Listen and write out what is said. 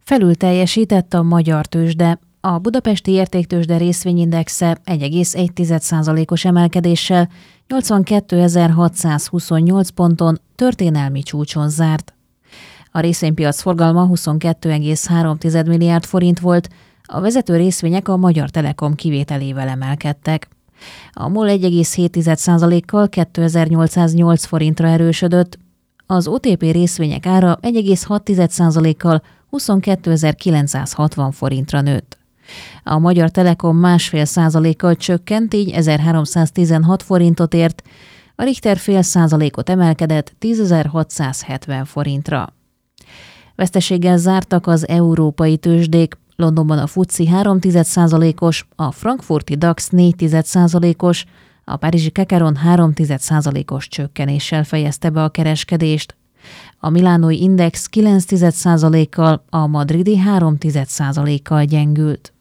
Felül teljesített a magyar tőzsde. A budapesti értéktőzsde részvényindexe 1,1%-os emelkedéssel 82.628 ponton történelmi csúcson zárt. A részvénypiac forgalma 22,3 milliárd forint volt, a vezető részvények a Magyar Telekom kivételével emelkedtek. A MOL 1,7%-kal 2808 forintra erősödött, az OTP részvények ára 1,6%-kal 22.960 forintra nőtt. A Magyar Telekom 1,5%-kal csökkent, így 1316 forintot ért, a Richter 0,5%-ot emelkedett 10.670 forintra. Veszteséggel zártak az európai tőzsdék, Londonban a FTSE 0,3%-os, a frankfurti DAX 0,4%-os, a párizsi Kekaron 0,3%-os csökkenéssel fejezte be a kereskedést. A milánói index 0,9%-kal, a madridi 0,3%-kal gyengült.